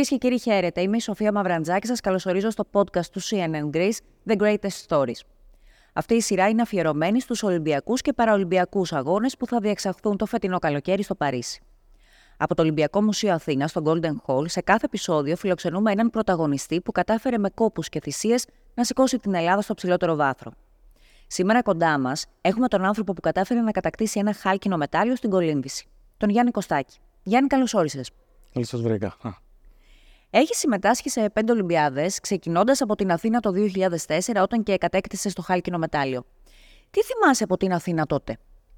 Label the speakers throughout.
Speaker 1: Κυρίες και κύριοι, χαίρετε. Είμαι η Σοφία Μαυραντζάκη. Σας καλωσορίζω στο podcast του CNN Greece, The Greatest Stories. Αυτή η σειρά είναι αφιερωμένη στους Ολυμπιακούς και Παραολυμπιακούς αγώνες που θα διεξαχθούν το φετινό καλοκαίρι στο Παρίσι. Από το Ολυμπιακό Μουσείο Αθήνας, στο Golden Hall, σε κάθε επεισόδιο φιλοξενούμε έναν πρωταγωνιστή που κατάφερε με κόπους και θυσίες να σηκώσει την Ελλάδα στο ψηλότερο βάθρο. Σήμερα κοντά μας έχουμε τον άνθρωπο που κατάφερε να κατακτήσει ένα χάλκινο μετάλλιο στην κολύμβηση, τον Γιάννη Κωστάκη. Γιάννη, καλώς όρισες.
Speaker 2: Καλώς σας βρήκα.
Speaker 1: Έχει συμμετάσχει σε 5 Ολυμπιάδες, ξεκινώντας από την Αθήνα το 2004, όταν και κατέκτησες το χάλκινο μετάλλιο. Τι θυμάσαι από την Αθήνα τότε?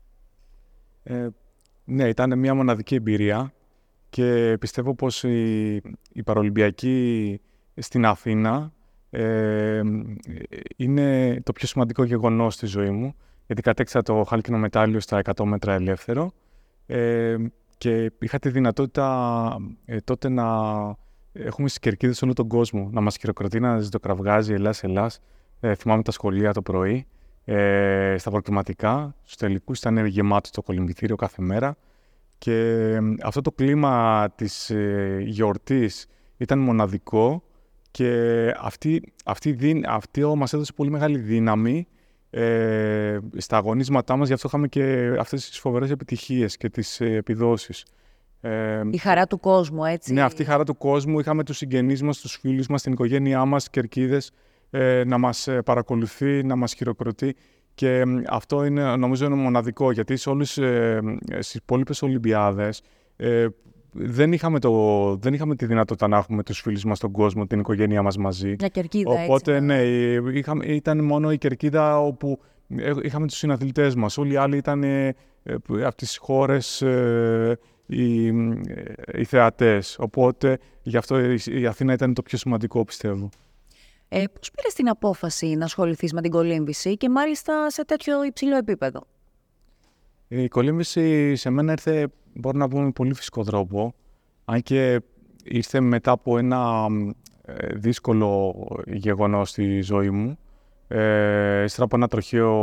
Speaker 2: Ναι, ήταν μια μοναδική εμπειρία και πιστεύω πως η Παραολυμπιακή στην Αθήνα είναι το πιο σημαντικό γεγονός στη ζωή μου, γιατί κατέκτησα το χάλκινο μετάλλιο στα 100 μέτρα ελεύθερο και είχα τη δυνατότητα τότε να έχουμε στις κερκίδες όλο τον κόσμο, να μας χειροκροτεί, να ζητοκραυγάζει Ελλάς. Θυμάμαι τα σχολεία το πρωί, στα προκριματικά, στους τελικούς ήταν γεμάτο το κολυμβητήριο κάθε μέρα και αυτό το κλίμα της γιορτής ήταν μοναδικό και αυτή μας έδωσε πολύ μεγάλη δύναμη στα αγωνίσματά μας, γι' αυτό είχαμε και αυτές τις φοβερές επιτυχίες και τις επιδόσεις.
Speaker 1: Η χαρά του κόσμου, έτσι.
Speaker 2: Ναι, αυτή η χαρά του κόσμου. Είχαμε τους συγγενείς μας, τους φίλους μας, την οικογένειά μας, κερκίδες, να μας παρακολουθεί, να μας χειροκροτεί. Και αυτό νομίζω είναι μοναδικό, γιατί σε όλες τις υπόλοιπες Ολυμπιάδες δεν είχαμε τη δυνατότητα να έχουμε τους φίλους μας στον κόσμο, την οικογένειά μας μαζί.
Speaker 1: Μια κερκίδα,
Speaker 2: οπότε,
Speaker 1: έτσι.
Speaker 2: Ναι, ήταν μόνο η κερκίδα όπου είχαμε τους συναθλητές μας. Όλοι οι άλλοι ήταν από τις χώρες οι θεατές. Οπότε, γι' αυτό η Αθήνα ήταν το πιο σημαντικό, πιστεύω.
Speaker 1: Πώς πήρες την απόφαση να ασχοληθείς με την κολύμβηση και μάλιστα σε τέτοιο υψηλό επίπεδο?
Speaker 2: Η κολύμβηση σε μένα ήρθε, μπορώ να πω, με πολύ φυσικό τρόπο. Αν και ήρθε μετά από ένα δύσκολο γεγονός στη ζωή μου. Ύστερα από ένα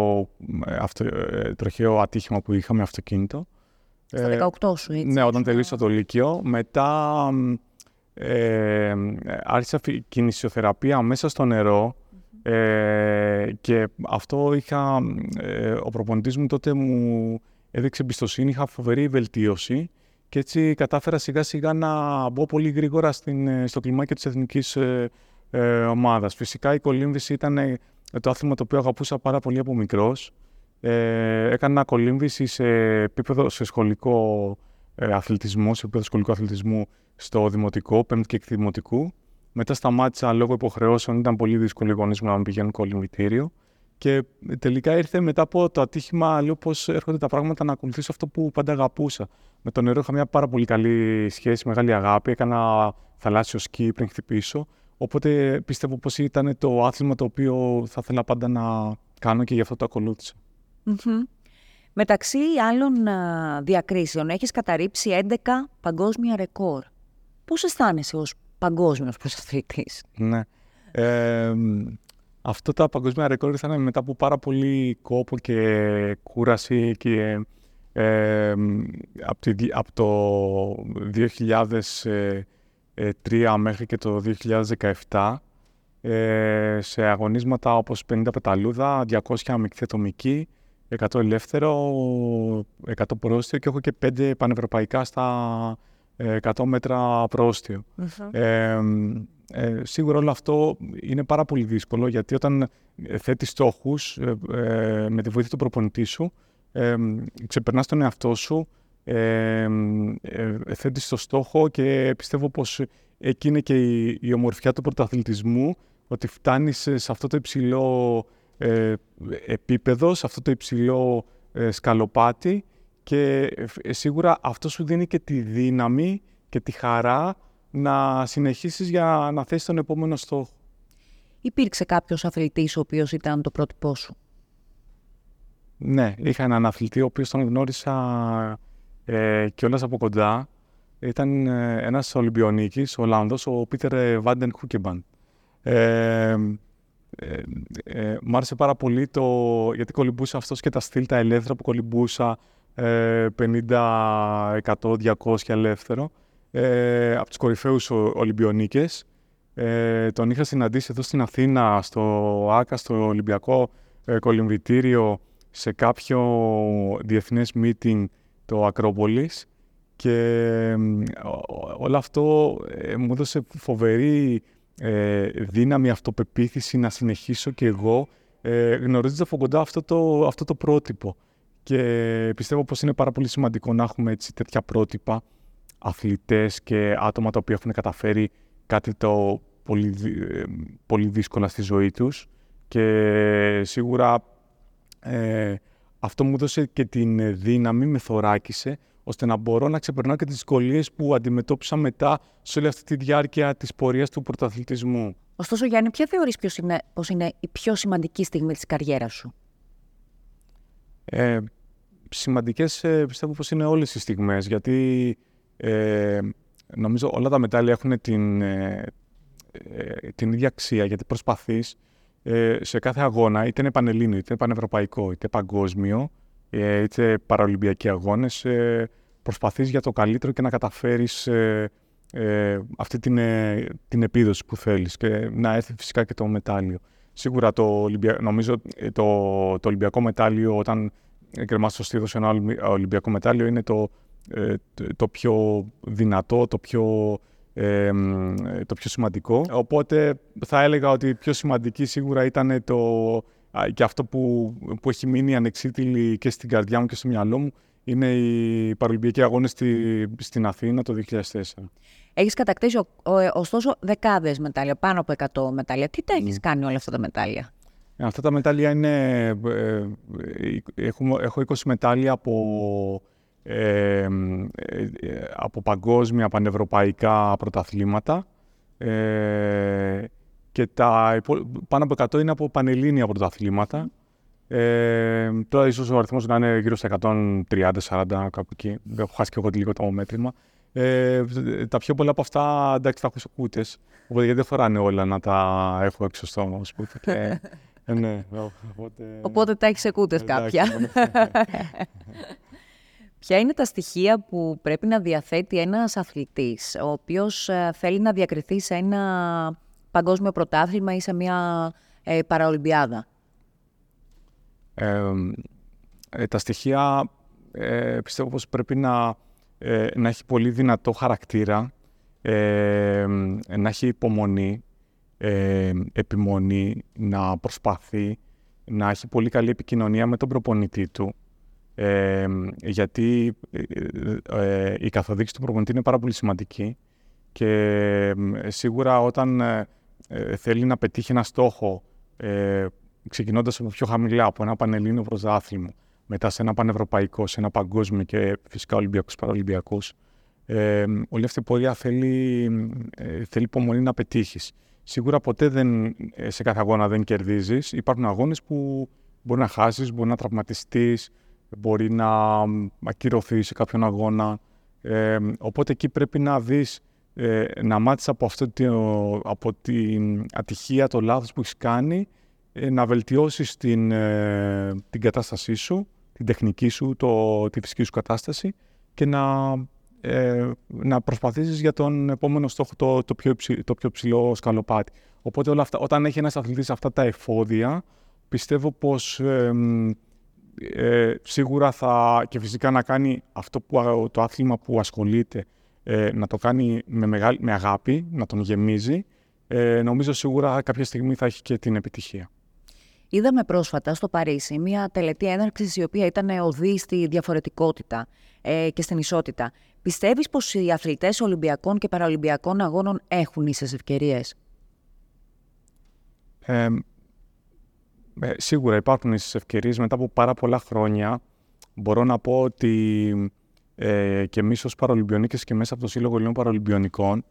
Speaker 2: τροχαίο ατύχημα που είχαμε αυτοκίνητο.
Speaker 1: Στα 18 σου, έτσι.
Speaker 2: Ναι, όταν τελείωσα το Λύκειο. Μετά άρχισα κινησιοθεραπεία μέσα στο νερό και αυτό ο προπονητής μου τότε μου έδειξε εμπιστοσύνη, είχα φοβερή βελτίωση και έτσι κατάφερα σιγά σιγά να μπω πολύ γρήγορα στο κλιμάκιο της εθνικής ομάδας. Φυσικά η κολύμβηση ήταν το άθλημα το οποίο αγαπούσα πάρα πολύ από μικρός. Έκανα κολύμβηση σε σχολικό αθλητισμό, σε επίπεδο σχολικού αθλητισμού στο δημοτικό, 5η και 6η δημοτικού. Μετά σταμάτησα λόγω υποχρεώσεων, ήταν πολύ δύσκολο οι γονείς μου να με πηγαίνουν κολυμβητήριο. Και τελικά ήρθε μετά από το ατύχημα, λέω πώς έρχονται τα πράγματα να ακολουθήσω αυτό που πάντα αγαπούσα. Με το νερό είχα μια πάρα πολύ καλή σχέση, μεγάλη αγάπη. Έκανα θαλάσσιο σκι πριν χτυπήσω. Οπότε πιστεύω πως ήταν το άθλημα το οποίο θα ήθελα πάντα να κάνω και γι' αυτό το ακολούθησα.
Speaker 1: Μεταξύ άλλων διακρίσεων έχεις καταρρύψει 11 παγκόσμια ρεκόρ. Πώς αισθάνεσαι ως παγκόσμιος πρωταθλητής?
Speaker 2: Ναι. Αυτό τα παγκόσμια ρεκόρ ήρθαν μετά από πάρα πολύ κόπο και κούραση και από το 2003 μέχρι και το 2017 σε αγωνίσματα όπως 50 πεταλούδα, 200 μεικτή ατομική, 100 ελεύθερο, 100 πρόστιο και έχω και 5 πανευρωπαϊκά στα 100 μέτρα πρόστιο. Σίγουρα όλο αυτό είναι πάρα πολύ δύσκολο, γιατί όταν θέτεις στόχους με τη βοήθεια του προπονητή σου, ξεπερνάς τον εαυτό σου, θέτεις το στόχο και πιστεύω πως εκεί είναι και η ομορφιά του πρωταθλητισμού, ότι φτάνεις σε αυτό το υψηλό επίπεδο, σε αυτό το υψηλό σκαλοπάτι και σίγουρα αυτό σου δίνει και τη δύναμη και τη χαρά να συνεχίσεις για να θέσεις τον επόμενο στόχο.
Speaker 1: Υπήρξε κάποιος αθλητής ο οποίος ήταν το πρότυπό σου?
Speaker 2: Ναι, είχα έναν αθλητή ο οποίος τον γνώρισα κιόλας από κοντά. Ήταν ένας Ολυμπιονίκης, ο Ολλανδός, ο Πίτερ Βάντεν Χούκεμπαν. Μ' άρεσε πάρα πολύ γιατί κολυμπούσα αυτός και τα στυλ, τα ελεύθερα που κολυμπούσα, 50, 100, 200 ελεύθερο. από τους κορυφαίους Ολυμπιονίκες. Τον είχα συναντήσει εδώ στην Αθήνα, στο ΆΚΑ, στο Ολυμπιακό Κολυμβητήριο, σε κάποιο διεθνές meeting το Ακρόπολης, και όλο αυτό μου έδωσε φοβερή δύναμη, αυτοπεποίθηση να συνεχίσω και εγώ, γνωρίζοντας από κοντά αυτό το πρότυπο. Και πιστεύω πως είναι πάρα πολύ σημαντικό να έχουμε έτσι τέτοια πρότυπα, αθλητές και άτομα τα οποία έχουν καταφέρει κάτι το πολύ δύσκολα στη ζωή τους, και σίγουρα αυτό μου έδωσε και την δύναμη, με θωράκισε, ώστε να μπορώ να ξεπερνάω και τις δυσκολίες που αντιμετώπισα μετά σε όλη αυτή τη διάρκεια της πορείας του πρωταθλητισμού.
Speaker 1: Ωστόσο, Γιάννη, ποια θεωρείς πως είναι η πιο σημαντική στιγμή της καριέρας σου?
Speaker 2: Σημαντικές πιστεύω πως είναι όλες οι στιγμές, γιατί νομίζω όλα τα μετάλλια έχουν την ίδια αξία, γιατί προσπαθείς σε κάθε αγώνα, είτε είναι πανελλήνιο, είτε πανευρωπαϊκό, είτε παγκόσμιο, είτε παραολυμπιακοί αγώνες, προσπαθείς για το καλύτερο και να καταφέρεις αυτή την επίδοση που θέλεις, και να έρθει φυσικά και το μετάλλιο. Σίγουρα νομίζω το Ολυμπιακό μετάλλιο, όταν κρεμάς στο στήθος ένα Ολυμπιακό μετάλλιο, είναι το πιο δυνατό, το πιο σημαντικό. Οπότε θα έλεγα ότι η πιο σημαντική σίγουρα ήταν και αυτό που έχει μείνει ανεξίτηλη και στην καρδιά μου και στο μυαλό μου, είναι οι Παραολυμπιακοί Αγώνες στην Αθήνα το 2004.
Speaker 1: Έχεις κατακτήσει ωστόσο δεκάδες μετάλλια, πάνω από 100 μετάλλια. Τι τα έχεις κάνει όλα αυτά τα μετάλλια?
Speaker 2: Αυτά τα μετάλλια είναι... έχω 20 μετάλλια από παγκόσμια, πανευρωπαϊκά πρωταθλήματα, και πάνω από 100 είναι από πανελλήνια πρωταθλήματα. Τώρα ίσως ο αριθμός να είναι γύρω στα 130-40, κάπου εκεί. Έχω χάσει και εγώ λίγο το μέτρημα. Τα πιο πολλά από αυτά, εντάξει, τα έχω σε κούτες, γιατί δεν φοράνε όλα να τα έχω έξω στο σπίτι. Ναι,
Speaker 1: οπότε τα έχεις σε κούτες κάποια. Ποια είναι τα στοιχεία που πρέπει να διαθέτει ένας αθλητής, ο οποίος θέλει να διακριθεί σε ένα παγκόσμιο πρωτάθλημα ή σε μια παραολυμπιάδα?
Speaker 2: Τα στοιχεία πιστεύω πως πρέπει να έχει πολύ δυνατό χαρακτήρα, να έχει υπομονή, επιμονή, να προσπαθεί, να έχει πολύ καλή επικοινωνία με τον προπονητή του, γιατί η καθοδήγηση του προπονητή είναι πάρα πολύ σημαντική, και σίγουρα όταν θέλει να πετύχει ένα στόχο, ξεκινώντας από πιο χαμηλά, από ένα πανελλήνιο πρωτάθλημα, μετά σε ένα πανευρωπαϊκό, σε ένα παγκόσμιο και φυσικά Ολυμπιακούς, Παραολυμπιακούς, όλη αυτή η πορεία θέλει υπομονή να πετύχεις. Σίγουρα ποτέ σε κάθε αγώνα δεν κερδίζεις. Υπάρχουν αγώνες που μπορεί να χάσεις, μπορεί να τραυματιστείς, μπορεί να ακυρωθείς σε κάποιον αγώνα. Οπότε εκεί πρέπει να δεις, να μάθεις από την ατυχία, το λάθος που έχεις κάνει, να βελτιώσεις την κατάστασή σου, την τεχνική σου, τη φυσική σου κατάσταση, και να προσπαθήσεις για τον επόμενο στόχο το πιο ψηλό σκαλοπάτι. Οπότε όλα αυτά, όταν έχει ένας αθλητής αυτά τα εφόδια, πιστεύω πως σίγουρα και φυσικά να κάνει το άθλημα που ασχολείται, να το κάνει με αγάπη, να τον γεμίζει, νομίζω σίγουρα κάποια στιγμή θα έχει και την επιτυχία.
Speaker 1: Είδαμε πρόσφατα στο Παρίσι μια τελετή έναρξης η οποία ήταν οδή στη διαφορετικότητα και στην ισότητα. Πιστεύεις πως οι αθλητές Ολυμπιακών και Παραολυμπιακών αγώνων έχουν ίσες ευκαιρίες?
Speaker 2: Σίγουρα υπάρχουν ίσες ευκαιρίες. Μετά από πάρα πολλά χρόνια μπορώ να πω ότι και εμείς ως Παραολυμπιονίκες και μέσα από το Σύλλογο Ελλήνων Παραολυμπιονικών,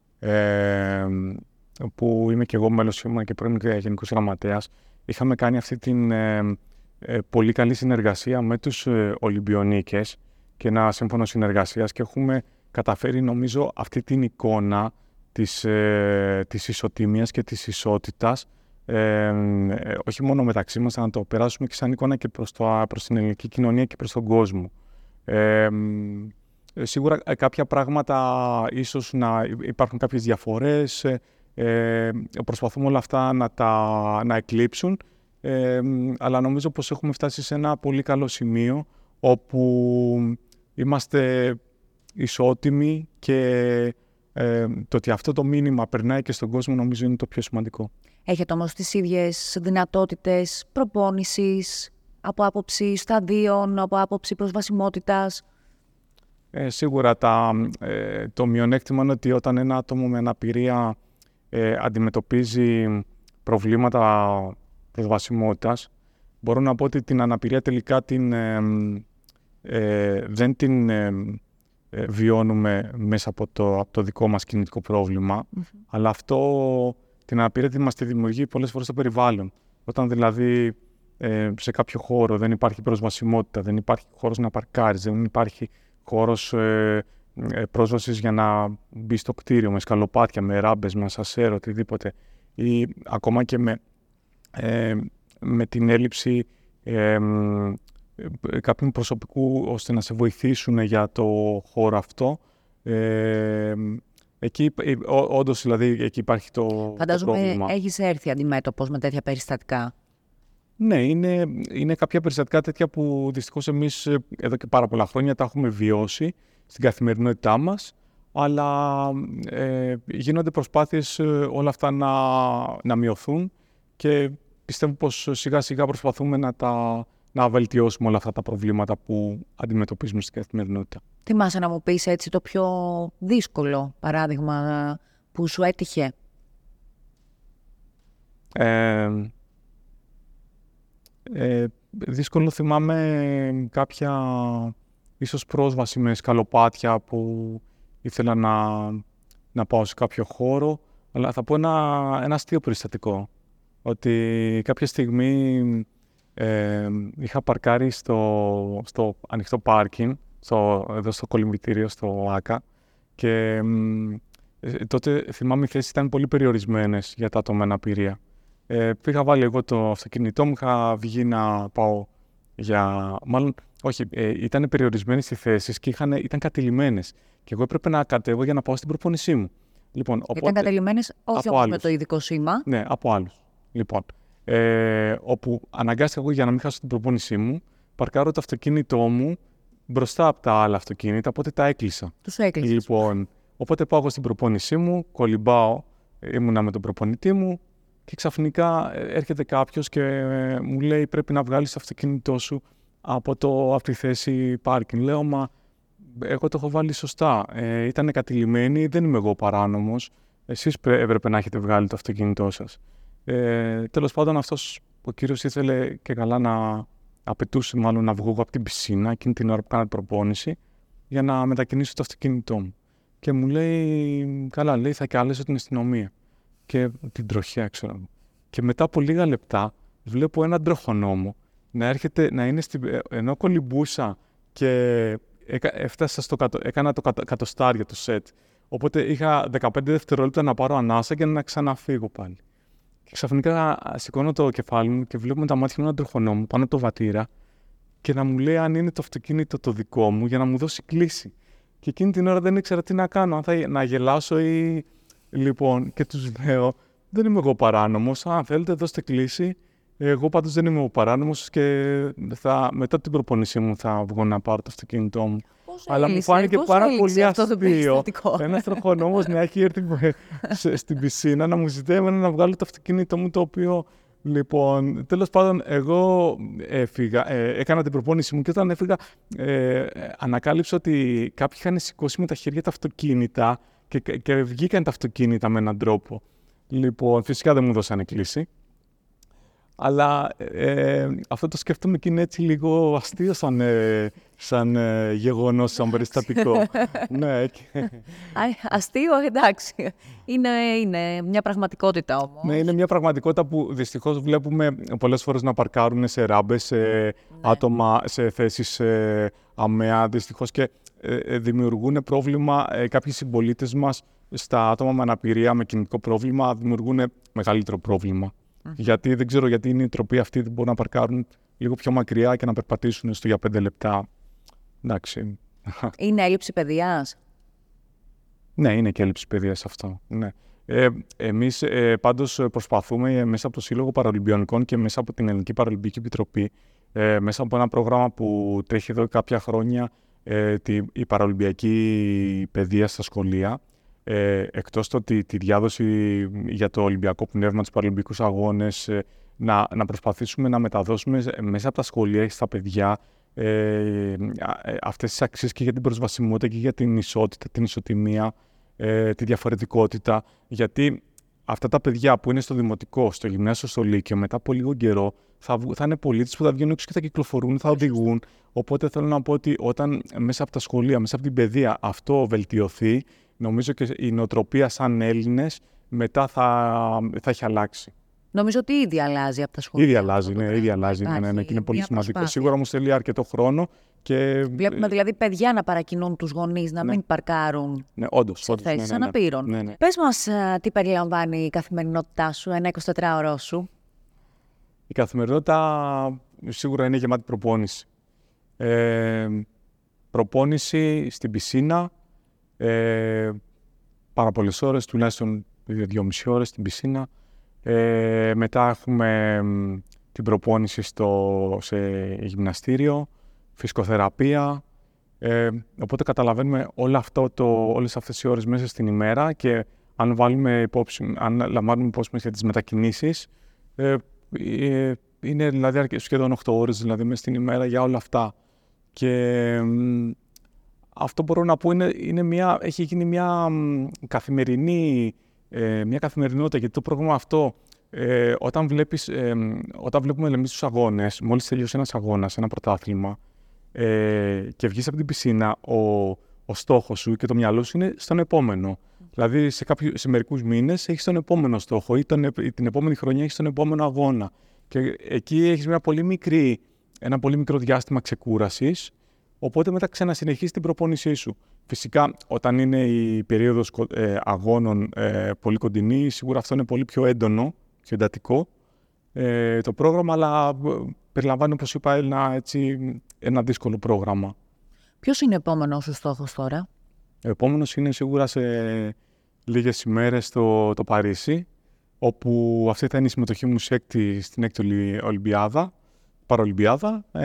Speaker 2: που είμαι και εγώ μέλος, ήμουν και πρώην Γενικός Γραμματέας, είχαμε κάνει αυτή την πολύ καλή συνεργασία με τους Ολυμπιονίκες και ένα σύμφωνο συνεργασίας, και έχουμε καταφέρει, νομίζω, αυτή την εικόνα της ισοτιμίας και της ισότητας, όχι μόνο μεταξύ μας, αλλά να το περάσουμε και σαν εικόνα και προς την ελληνική κοινωνία και προς τον κόσμο. Σίγουρα κάποια πράγματα ίσως να υπάρχουν κάποιες διαφορές, προσπαθούμε όλα αυτά να εκλείψουν, αλλά νομίζω πως έχουμε φτάσει σε ένα πολύ καλό σημείο όπου είμαστε ισότιμοι και το ότι αυτό το μήνυμα περνάει και στον κόσμο νομίζω είναι το πιο σημαντικό.
Speaker 1: Έχετε όμως τις ίδιες δυνατότητες προπόνησης, από άποψη σταδίων, από άποψη προσβασιμότητας?
Speaker 2: Σίγουρα το μειονέκτημα είναι ότι όταν ένα άτομο με αναπηρία αντιμετωπίζει προβλήματα προσβασιμότητας, μπορώ να πω ότι την αναπηρία τελικά δεν την βιώνουμε μέσα από το δικό μας κινητικό πρόβλημα, αλλά αυτό την αναπηρία μας τη δημιουργεί πολλές φορές στο περιβάλλον. Όταν δηλαδή σε κάποιο χώρο δεν υπάρχει προσβασιμότητα, δεν υπάρχει χώρος να παρκάρεις, δεν υπάρχει χώρος πρόσβασης για να μπει στο κτίριο με σκαλοπάτια, με ράμπες, με ασανσέρ, οτιδήποτε, ή ακόμα και με την έλλειψη κάποιου προσωπικού ώστε να σε βοηθήσουν για το χώρο αυτό. Εκεί, όντως, δηλαδή, εκεί υπάρχει το πρόβλημα.
Speaker 1: Φαντάζομαι έχεις έρθει αντιμέτωπος με τέτοια περιστατικά.
Speaker 2: Ναι, είναι κάποια περιστατικά τέτοια που δυστυχώς εμείς εδώ και πάρα πολλά χρόνια τα έχουμε βιώσει στην καθημερινότητά μας, αλλά γίνονται προσπάθειες όλα αυτά να μειωθούν και πιστεύω πως σιγά σιγά προσπαθούμε να βελτιώσουμε όλα αυτά τα προβλήματα που αντιμετωπίζουμε στην καθημερινότητα.
Speaker 1: Θυμάσαι να μου πεις έτσι το πιο δύσκολο παράδειγμα που σου έτυχε?
Speaker 2: Δύσκολο θυμάμαι κάποια ίσως πρόσβαση με σκαλοπάτια που ήθελα να πάω σε κάποιο χώρο, αλλά θα πω ένα αστείο περιστατικό. Ότι κάποια στιγμή είχα παρκάρει στο ανοιχτό πάρκινγκ, εδώ στο κολυμβητήριο, στο ΆΚΑ, και τότε θυμάμαι οι θέσεις ήταν πολύ περιορισμένες για τα άτομα με αναπηρία. Είχα βάλει εγώ το αυτοκίνητό μου, είχα βγει να πάω ήταν περιορισμένες οι θέσεις και ήταν κατηλημμένες. Και εγώ έπρεπε να κατέβω για να πάω στην προπόνησή μου. Λοιπόν,
Speaker 1: ήταν κατελημμένες όχι όμως με το ειδικό σήμα.
Speaker 2: Ναι, από άλλους. Λοιπόν, όπου αναγκάστηκα εγώ για να μην χάσω την προπόνησή μου, παρκάρω το αυτοκίνητό μου μπροστά από τα άλλα αυτοκίνητα, οπότε τα έκλεισα.
Speaker 1: Τους έκλεισες.
Speaker 2: Λοιπόν, οπότε πάω εγώ στην προπόνησή μου, κολυμπάω, ήμουνα με τον προπονητή μου και ξαφνικά έρχεται κάποιος και μου λέει πρέπει να βγάλεις το αυτοκίνητό σου από τη θέση πάρκινγκ. Λέω, μα εγώ το έχω βάλει σωστά. Ήταν κατηλημμένη, δεν είμαι εγώ παράνομος. Εσείς έπρεπε να έχετε βγάλει το αυτοκίνητό σας. Τέλος πάντων, αυτός ο κύριος ήθελε και καλά απαιτούσε μάλλον να βγω από την πισίνα εκείνη την ώρα που κάνα την προπόνηση για να μετακινήσω το αυτοκίνητό μου. Και μου λέει, καλά, λέει, θα καλέσω την αστυνομία. Και την τροχιά, ξέρω. Και μετά από λίγα λεπτά βλέπω έναν τροχονόμο να έρχεται, να είναι ενώ κολυμπούσα και έφτασα έκανα το κατοστάρια του σετ. Οπότε είχα 15 δευτερόλεπτα να πάρω ανάσα και να ξαναφύγω πάλι. Και ξαφνικά σηκώνω το κεφάλι μου και βλέπω με τα μάτια μου έναν τροχονόμο πάνω από το βατήρα και να μου λέει αν είναι το αυτοκίνητο το δικό μου για να μου δώσει κλίση. Και εκείνη την ώρα δεν ήξερα τι να κάνω, αν να γελάσω ή... Λοιπόν, και τους λέω, δεν είμαι εγώ παράνομος, αν θέλετε δώστε κλίση. Εγώ πάντως δεν είμαι ο παράνομος και μετά την προπόνησή μου θα βγω να πάρω το αυτοκίνητό μου. Αλλά μου φάνηκε πάρα πολύ αστείο ένας τροχονόμος να έχει έρθει στην πισίνα να μου ζητάει εμένα να βγάλω το αυτοκίνητό μου, το οποίο, λοιπόν, τέλος πάντων, εγώ έφυγα, έκανα την προπόνησή μου και όταν έφυγα ανακάλυψα ότι κάποιοι είχαν σηκώσει με τα χέρια τα αυτοκίνητα και βγήκαν τα αυτοκίνητα με έναν τρόπο. Λοιπόν, φυσικά δεν μου δώσανε κλίση. Αλλά αυτό το σκέφτομαι και είναι έτσι λίγο αστείο σαν γεγονός, σαν περιστατικό. Ναι.
Speaker 1: Αστείο, εντάξει. Είναι μια πραγματικότητα όμως.
Speaker 2: Ναι, είναι μια πραγματικότητα που δυστυχώς βλέπουμε πολλές φορές να παρκάρουν σε ράμπες, σε άτομα, σε θέσεις αμαία, δυστυχώς, και δημιουργούν πρόβλημα κάποιοι συμπολίτες μας στα άτομα με αναπηρία, με κινητικό πρόβλημα, δημιουργούν μεγαλύτερο πρόβλημα. Γιατί δεν ξέρω γιατί είναι οι τροποί αυτοί δεν μπορούν να παρκάρουν λίγο πιο μακριά και να περπατήσουν στο για 5 λεπτά. Εντάξει,
Speaker 1: Είναι έλλειψη παιδείας?
Speaker 2: Ναι, είναι και έλλειψη παιδείας αυτό. Ναι. Εμείς πάντως προσπαθούμε μέσα από το Σύλλογο Παραολυμπιονικών και μέσα από την Ελληνική Παραολυμπική Επιτροπή, μέσα από ένα πρόγραμμα που τρέχει εδώ κάποια χρόνια, η παραολυμπιακή παιδεία στα σχολεία, εκτός το ότι τη διάδοση για το Ολυμπιακό πνεύμα, τους Παραολυμπικούς Αγώνες, να προσπαθήσουμε να μεταδώσουμε μέσα από τα σχολεία στα παιδιά αυτές τις αξίες και για την προσβασιμότητα και για την ισότητα, την ισοτιμία, τη διαφορετικότητα. Γιατί αυτά τα παιδιά που είναι στο δημοτικό, στο γυμνάσιο, στο λύκειο, μετά από λίγο καιρό θα είναι πολίτες που θα βγαίνουν έξω και θα κυκλοφορούν, θα οδηγούν. Οπότε θέλω να πω ότι όταν μέσα από τα σχολεία, μέσα από την παιδεία αυτό βελτιωθεί, νομίζω και η νοοτροπία σαν Έλληνες μετά θα έχει αλλάξει.
Speaker 1: Νομίζω ότι ήδη αλλάζει από τα σχολεία.
Speaker 2: Ήδη αλλάζει, ναι, και είναι πολύ σημαντικό.
Speaker 1: Προσπάθεια.
Speaker 2: Σίγουρα όμως θέλει αρκετό χρόνο. Και...
Speaker 1: Βλέπουμε δηλαδή παιδιά να παρακινούν τους γονείς να μην παρκάρουν σε θέσεις αναπήρων.
Speaker 2: Ναι.
Speaker 1: Πες μας τι περιλαμβάνει η καθημερινότητά σου, ένα 24ωρό σου.
Speaker 2: Η καθημερινότητα σίγουρα είναι γεμάτη προπόνηση. Προπόνηση στην πισίνα, πάρα πολλές ώρες, τουλάχιστον 2,5 ώρες στην πισίνα. Μετά έχουμε την προπόνηση σε γυμναστήριο, φυσικοθεραπεία. Οπότε καταλαβαίνουμε όλες αυτές οι ώρες μέσα στην ημέρα και αν λαμβάνουμε υπόψη για τις μετακινήσεις, είναι δηλαδή σχεδόν 8 ώρες δηλαδή μέσα στην ημέρα για όλα αυτά. Και αυτό μπορώ να πω έχει γίνει μια καθημερινότητα, γιατί το πρόγραμμα αυτό, όταν βλέπουμε εμείς τους αγώνες, μόλις τελειώσει ένας αγώνας, ένα πρωτάθλημα, και βγεις από την πισίνα, ο στόχος σου και το μυαλό σου είναι στον επόμενο. Δηλαδή σε μερικούς μήνες έχεις τον επόμενο στόχο ή την επόμενη χρονιά έχεις τον επόμενο αγώνα. Και εκεί έχεις ένα πολύ μικρό διάστημα ξεκούρασης, οπότε μετά ξανασυνεχίσεις την προπόνησή σου. Φυσικά, όταν είναι η περίοδος αγώνων πολύ κοντινή, σίγουρα αυτό είναι πολύ πιο έντονο, πιο εντατικό το πρόγραμμα, αλλά περιλαμβάνει, όπως είπα, ένα δύσκολο πρόγραμμα.
Speaker 1: Ποιος είναι ο επόμενος σου στόχος τώρα?
Speaker 2: Ο επόμενος είναι σίγουρα σε λίγες ημέρες το Παρίσι, όπου αυτή θα είναι η συμμετοχή μου στην έκτη Παραολυμπιάδα.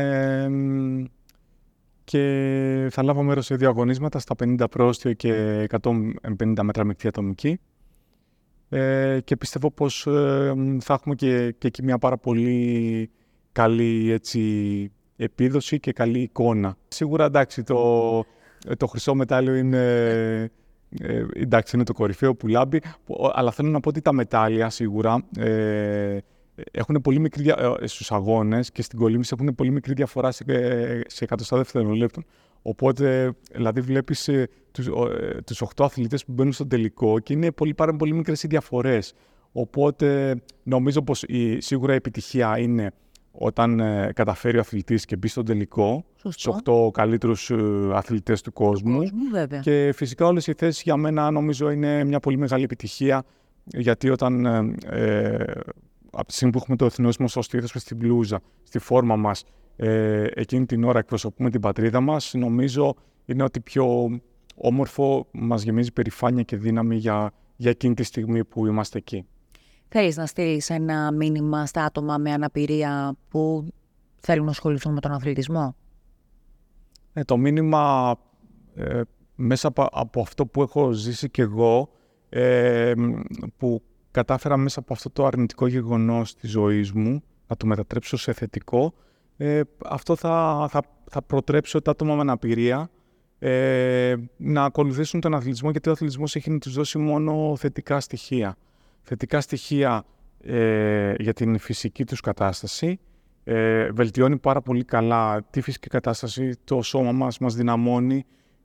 Speaker 2: Και θα λάβω μέρος σε 2 αγωνίσματα, στα 50 πρόστιο και 150 μέτρα μεικτή ατομική. Και πιστεύω πως θα έχουμε και εκεί μια πάρα πολύ καλή επίδοση και καλή εικόνα. Σίγουρα, εντάξει, το χρυσό μετάλλιο είναι το κορυφαίο που λάμπει, αλλά θέλω να πω ότι τα μετάλλια σίγουρα έχουν πολύ μικρή στους αγώνες και στην κολύμβηση έχουν πολύ μικρή διαφορά σε εκατοστά δευτερολέπτων. Οπότε, δηλαδή, βλέπεις τους 8 αθλητές που μπαίνουν στο τελικό και είναι πάρα πολύ μικρές οι διαφορές. Οπότε, νομίζω πως σίγουρα η επιτυχία είναι όταν καταφέρει ο αθλητής και μπει στον τελικό, στους 8 καλύτερους αθλητές του κόσμου. Και φυσικά όλες οι θέσεις για μένα νομίζω είναι μια πολύ μεγάλη επιτυχία, γιατί όταν από τη στιγμή που έχουμε το εθνόσημο στο στήθος και στην μπλούζα, στη φόρμα μας, εκείνη την ώρα εκπροσωπούμε την πατρίδα μας, νομίζω είναι ότι πιο όμορφο, μας γεμίζει περηφάνεια και δύναμη για εκείνη τη στιγμή που είμαστε εκεί.
Speaker 1: Θέλεις να στείλεις ένα μήνυμα στα άτομα με αναπηρία που θέλουν να ασχοληθούν με τον αθλητισμό?
Speaker 2: Το μήνυμα μέσα από αυτό που έχω ζήσει κι εγώ, που κατάφερα μέσα από αυτό το αρνητικό γεγονός της ζωής μου να το μετατρέψω σε θετικό, αυτό θα προτρέψω τα άτομα με αναπηρία να ακολουθήσουν τον αθλητισμό, γιατί ο αθλητισμός έχει να τους δώσει μόνο θετικά στοιχεία. Θετικά στοιχεία για την φυσική τους κατάσταση, βελτιώνει πάρα πολύ καλά τη φυσική κατάσταση, το σώμα μας δυναμώνει,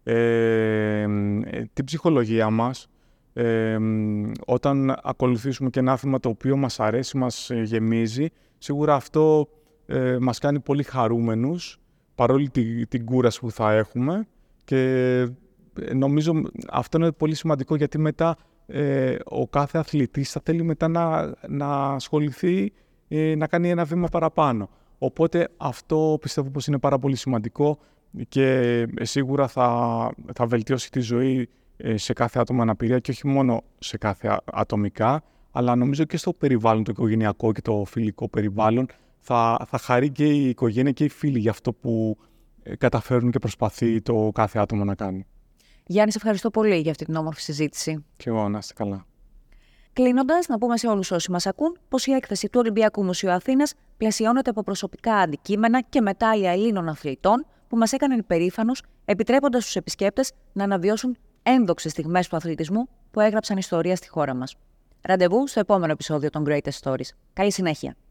Speaker 2: την ψυχολογία μας. Όταν ακολουθήσουμε και ένα άθλημα το οποίο μας αρέσει, μας γεμίζει, σίγουρα αυτό μας κάνει πολύ χαρούμενους, παρόλη την κούραση που θα έχουμε, και νομίζω αυτό είναι πολύ σημαντικό, γιατί μετά ο κάθε αθλητής θα θέλει μετά να ασχοληθεί, να κάνει ένα βήμα παραπάνω. Οπότε αυτό πιστεύω πως είναι πάρα πολύ σημαντικό. και σίγουρα θα βελτιώσει τη ζωή σε κάθε άτομο αναπηρία και όχι μόνο σε κάθε ατομικά, αλλά νομίζω και στο περιβάλλον το οικογενειακό και το φιλικό περιβάλλον θα χαρεί και η οικογένεια και οι φίλοι για αυτό που καταφέρουν και προσπαθεί το κάθε άτομο να κάνει.
Speaker 1: Γιάννη, σε ευχαριστώ πολύ για αυτή την όμορφη συζήτηση.
Speaker 2: Και εγώ, να είστε καλά.
Speaker 1: Κλείνοντας, να πούμε σε όλους όσοι μας ακούν πως η έκθεση του Ολυμπιακού Μουσείου Αθήνας πλαισιώνεται από προσωπικά αντικείμενα και μετάλλια Ελλήνων αθλητών που μας έκαναν υπερήφανους, επιτρέποντας στους επισκέπτες να αναβιώσουν ένδοξες στιγμές του αθλητισμού που έγραψαν ιστορία στη χώρα μας. Ραντεβού στο επόμενο επεισόδιο των Greatest Stories. Καλή συνέχεια!